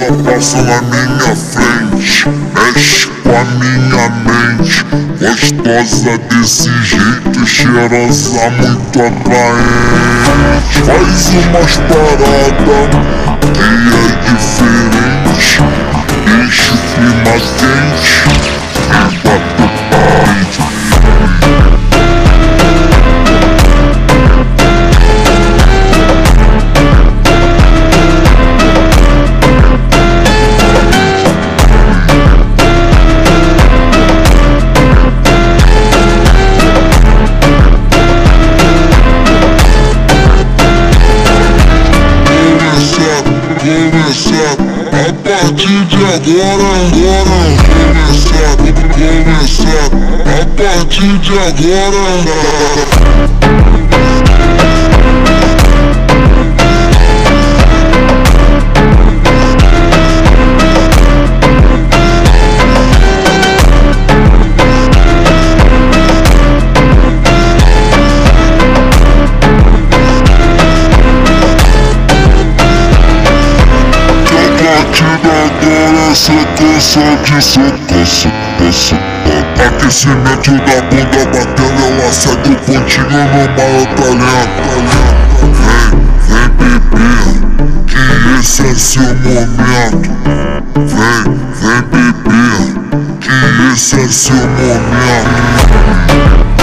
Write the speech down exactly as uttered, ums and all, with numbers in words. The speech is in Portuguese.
passa na minha frente, mexe com a minha mente. Gostosa desse jeito, cheirosa, muito atraente. Faz umas paradas que é diferente, deixa o clima quente e bate parede. A partir de agora, agora começar, começar. A partir de agora. Agora sequência de soca, soca, soca. Aquecimento da bunda batendo, ela segue o pontinho no maior talento. Vem, vem beber, que esse é seu momento. Vem, vem beber, que esse é seu momento.